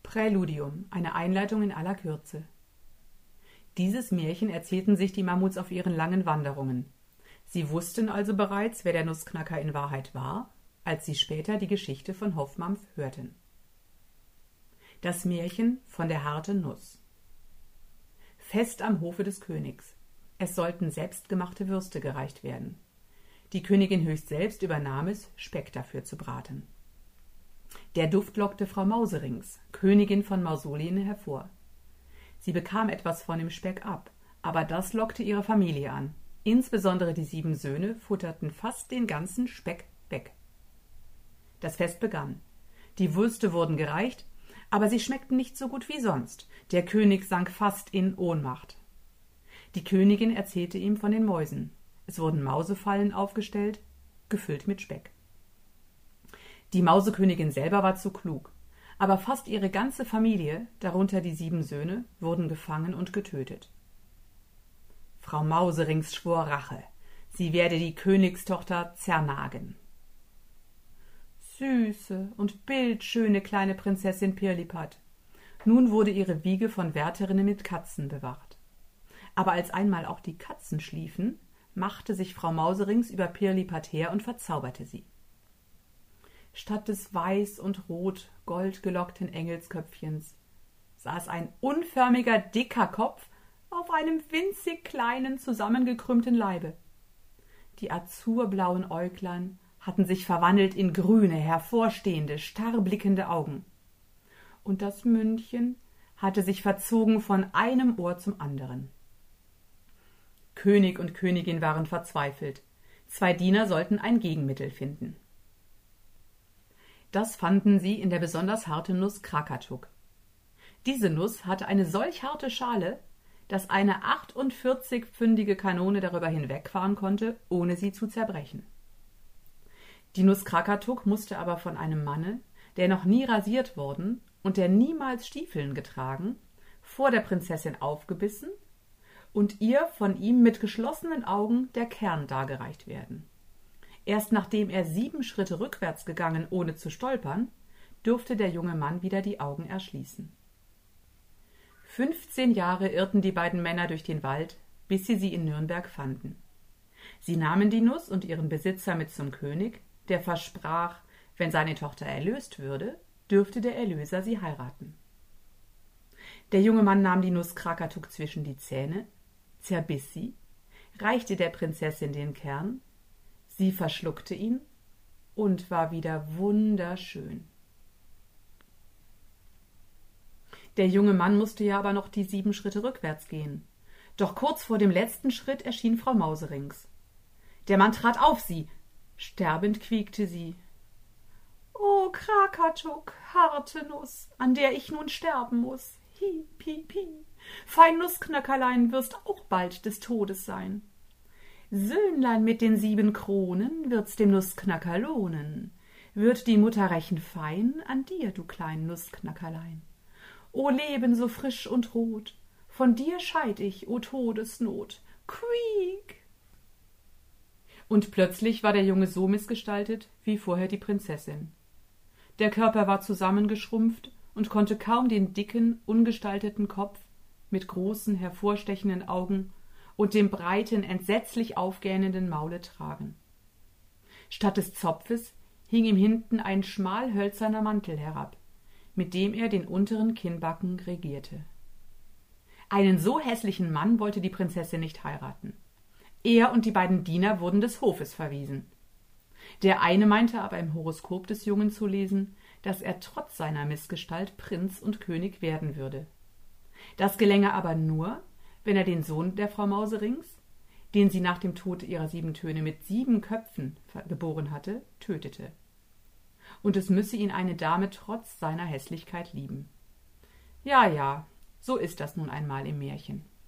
Präludium, eine Einleitung in aller Kürze. Dieses Märchen erzählten sich die Mammuts auf ihren langen Wanderungen. Sie wussten also bereits, wer der Nussknacker in Wahrheit war, als sie später die Geschichte von Hofmampf hörten. Das Märchen von der harten Nuss. Fest am Hofe des Königs. Es sollten selbstgemachte Würste gereicht werden. Die Königin höchst selbst übernahm es, Speck dafür zu braten. Der Duft lockte Frau Mauserings, Königin von Mausolien, hervor. Sie bekam etwas von dem Speck ab, aber das lockte ihre Familie an. Insbesondere die 7 Söhne futterten fast den ganzen Speck weg. Das Fest begann. Die Würste wurden gereicht, aber sie schmeckten nicht so gut wie sonst. Der König sank fast in Ohnmacht. Die Königin erzählte ihm von den Mäusen. Es wurden Mausefallen aufgestellt, gefüllt mit Speck. Die Mausekönigin selber war zu klug, aber fast ihre ganze Familie, darunter die 7 Söhne, wurden gefangen und getötet. Frau Mauserings schwor Rache. Sie werde die Königstochter zernagen. Süße und bildschöne kleine Prinzessin Pirlipat. Nun wurde ihre Wiege von Wärterinnen mit Katzen bewacht. Aber als einmal auch die Katzen schliefen, machte sich Frau Mauserings über Pirlipat her und verzauberte sie. Statt des weiß und rot gold gelockten Engelsköpfchens saß ein unförmiger, dicker Kopf auf einem winzig kleinen, zusammengekrümmten Leibe. Die azurblauen Äuglein hatten sich verwandelt in grüne, hervorstehende, starrblickende Augen. Und das Mündchen hatte sich verzogen von einem Ohr zum anderen. König und Königin waren verzweifelt. 2 Diener sollten ein Gegenmittel finden. Das fanden sie in der besonders harten Nuss Krakatuk. Diese Nuss hatte eine solch harte Schale, dass eine 48-pfündige Kanone darüber hinwegfahren konnte, ohne sie zu zerbrechen. Die Nuss Krakatuk musste aber von einem Manne, der noch nie rasiert worden und der niemals Stiefeln getragen, vor der Prinzessin aufgebissen und ihr von ihm mit geschlossenen Augen der Kern dargereicht werden. Erst nachdem er 7 Schritte rückwärts gegangen, ohne zu stolpern, durfte der junge Mann wieder die Augen erschließen. 15 Jahre irrten die beiden Männer durch den Wald, bis sie in Nürnberg fanden. Sie nahmen die Nuss und ihren Besitzer mit zum König, der versprach, wenn seine Tochter erlöst würde, dürfte der Erlöser sie heiraten. Der junge Mann nahm die Nuss Krakatuk zwischen die Zähne, zerbiss sie, reichte der Prinzessin den Kern, sie verschluckte ihn und war wieder wunderschön. Der junge Mann musste ja aber noch die 7 Schritte rückwärts gehen. Doch kurz vor dem letzten Schritt erschien Frau Mauserings. Der Mann trat auf sie. Sterbend quiekte sie. »O Krakatuk, harte Nuss, an der ich nun sterben muß. Hi, pi, pi. Fein Nussknackerlein, wirst auch bald des Todes sein. Söhnlein mit den 7 Kronen, wird's dem Nussknacker lohnen. Wird die Mutter rächen fein an dir, du klein Nussknackerlein. O Leben so frisch und rot, von dir scheid ich, o Todesnot. Quiek!« Und plötzlich war der Junge so missgestaltet wie vorher die Prinzessin. Der Körper war zusammengeschrumpft und konnte kaum den dicken, ungestalteten Kopf mit großen, hervorstechenden Augen und dem breiten, entsetzlich aufgähnenden Maule tragen. Statt des Zopfes hing ihm hinten ein schmalhölzerner Mantel herab, mit dem er den unteren Kinnbacken regierte. Einen so hässlichen Mann wollte die Prinzessin nicht heiraten. Er und die beiden Diener wurden des Hofes verwiesen. Der eine meinte aber im Horoskop des Jungen zu lesen, dass er trotz seiner Missgestalt Prinz und König werden würde. Das gelänge aber nur, wenn er den Sohn der Frau Mauserings, den sie nach dem Tod ihrer 7 Töne mit 7 Köpfen geboren hatte, tötete. Und es müsse ihn eine Dame trotz seiner Hässlichkeit lieben. Ja, so ist das nun einmal im Märchen.